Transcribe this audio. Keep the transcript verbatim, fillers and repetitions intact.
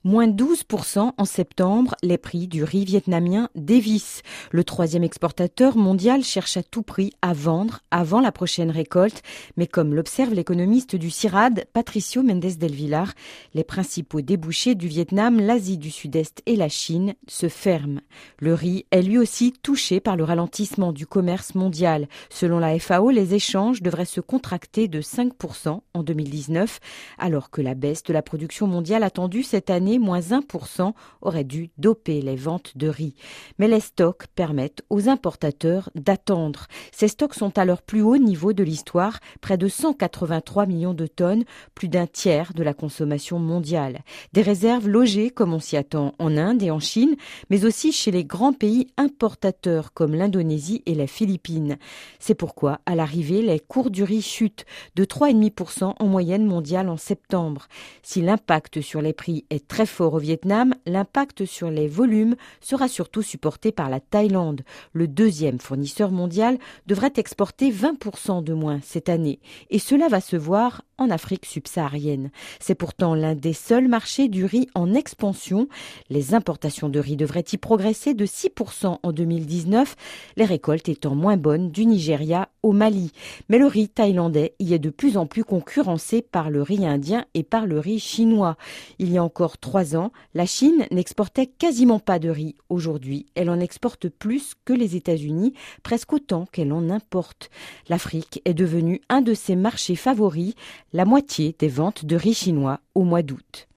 Moins douze pour cent en septembre, les prix du riz vietnamien dévissent. Le troisième exportateur mondial cherche à tout prix à vendre avant la prochaine récolte. Mais comme l'observe l'économiste du CIRAD, Patricio Mendes del Villar, les principaux débouchés du Vietnam, l'Asie du Sud-Est et la Chine se ferment. Le riz est lui aussi touché par le ralentissement du commerce mondial. Selon la F A O, les échanges devraient se contracter de cinq pour cent en deux mille dix-neuf, alors que la baisse de la production mondiale attendue cette année, moins un pour cent, aurait dû doper les ventes de riz. Mais les stocks permettent aux importateurs d'attendre. Ces stocks sont à leur plus haut niveau de l'histoire, près de cent quatre-vingt-trois millions de tonnes, plus d'un tiers de la consommation mondiale. Des réserves logées, comme on s'y attend, en Inde et en Chine, mais aussi chez les grands pays importateurs comme l'Indonésie et les Philippines. C'est pourquoi, à l'arrivée, les cours du riz chutent de trois virgule cinq pour cent en moyenne mondiale en septembre. Si l'impact sur les prix est très fort au Vietnam, l'impact sur les volumes sera surtout supporté par la Thaïlande. Le deuxième fournisseur mondial devrait exporter vingt pour cent de moins cette année. Et cela va se voir en Afrique subsaharienne. C'est pourtant l'un des seuls marchés du riz en expansion. Les importations de riz devraient y progresser de six pour cent en deux mille dix-neuf, les récoltes étant moins bonnes du Nigeria au Mali. Mais le riz thaïlandais y est de plus en plus concurrencé par le riz indien et par le riz chinois. Il y a encore trois ans, la Chine n'exportait quasiment pas de riz. Aujourd'hui, elle en exporte plus que les États-Unis, presque autant qu'elle en importe. L'Afrique est devenue un de ses marchés favoris, la moitié des ventes de riz chinois au mois d'août.